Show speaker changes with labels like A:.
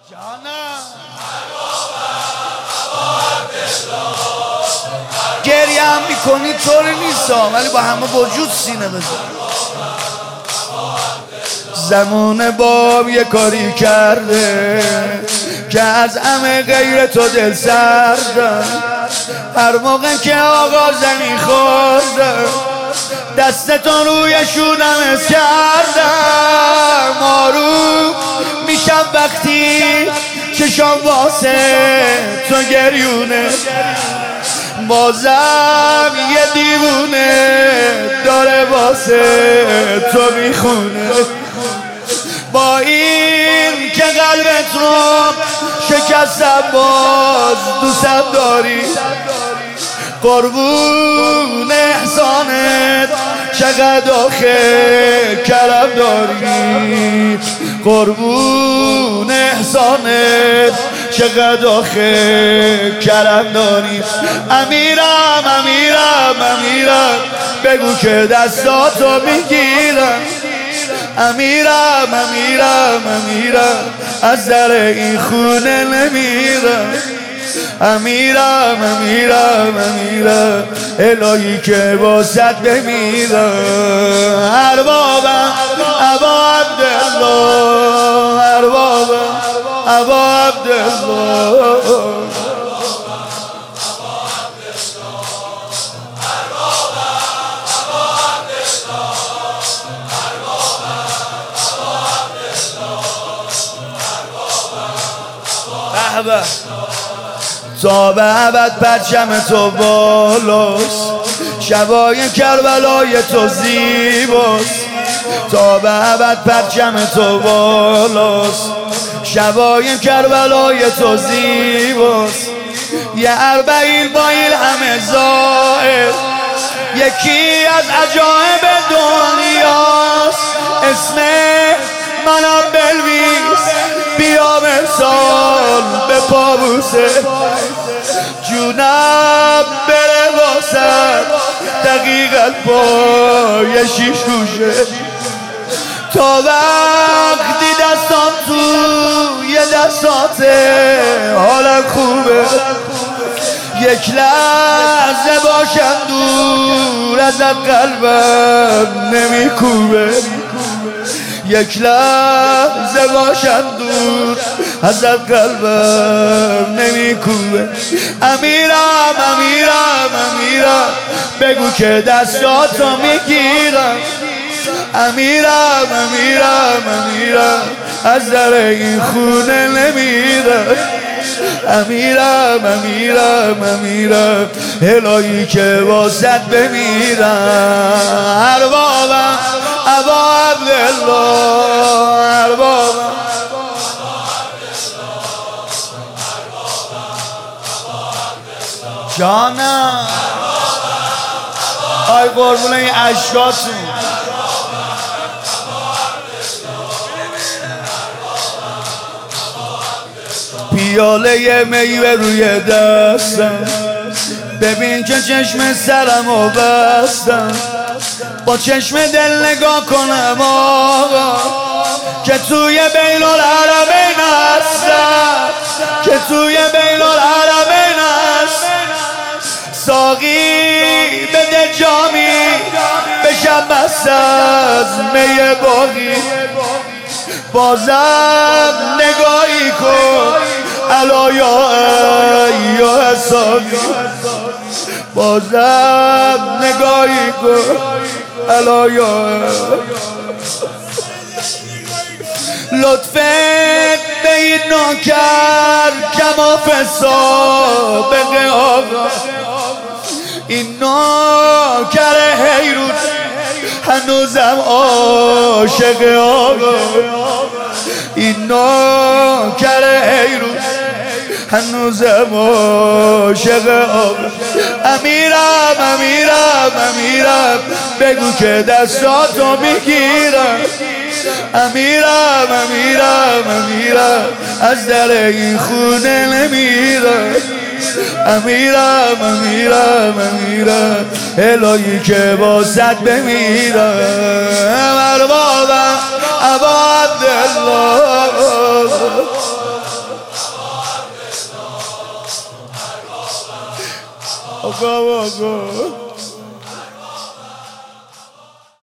A: جانم گریه هم میکنی طوری نیستا، ولی با همه وجود سینه بزن. زمان باب یه کاری کرده که از همه غیر تو دل سردم. هر موقع که آقا زمین خورده دستتون روی شونم از کردم. آروم میشم وقتی چشام واسه تو گریونه، بازم یه دیوونه داره واسه تو میخونه. با این که قلبت رو شکستم باز دوستم داری، قربون احسانت چقدر آخه کرم داری، قربون احسانت چقدر آخه کرم داری. امیرم امیرم امیرم بگو که دستاتو میگیرم. امیرم امیرم امیرم از در این خونه نمیرم. امیرم امیرم امیرم الهی که واسط بمیرم. اربابم ابا عبدالله، اربابم ابا عبدالله. تا به ابد پرچم تو بالاست، شبای کربلای تو زیباست. تا به ابد پرچم تو بالاست، شبای کربلای تو زیباست. یه اربعین با این همه زائر، یکی از عجایب دنیاست. اسم منم بلویس بیا مثال به پابوسه، جونم بره واسد دقیقت پای شیش گوشه. تا وقتی دستام توی دستاته حالم خوبه، یک لحظه باشم دور ازت قلبم نمیکوبه، یک لحظه باشم دور ازت قلبم نمیکوبه. امیرم امیرم امیرم بگو که دستاتو میگیرم. امیرم امیرم امیرم از در این خونه نمیرم. امیرم امیرم امیرم الهی که واسط بمیرم. اربابم ابا عبدالله، اربابم جانم. آی قربون این عشقاتون. پیاله میوه روی دستم، ببین که چشم سرمو بستم. با چشم دل نگاه کنم آقا که توی بین الحرمین هستم، که توی بین الحرمین هستم. ساقی بده جامی بشم مست از می باقی، بازم نگاهی کن الا یا ساقی، بازم نگاهی کن الا یا. لطفت به این نوکر کماف سابقه آقا، این نوکر حیرون هنوزم عاشق آقا، این نوکر حیرون هنوزم عاشق آقا. امیرم امیرم امیرم بگو که دستاتو میگیرم. امیرم امیرم امیرم از در این خونه نمیرم. امیرم امیرم امیرم الهی که واسط بمیرم. اربابم ابا عبدالله. آقا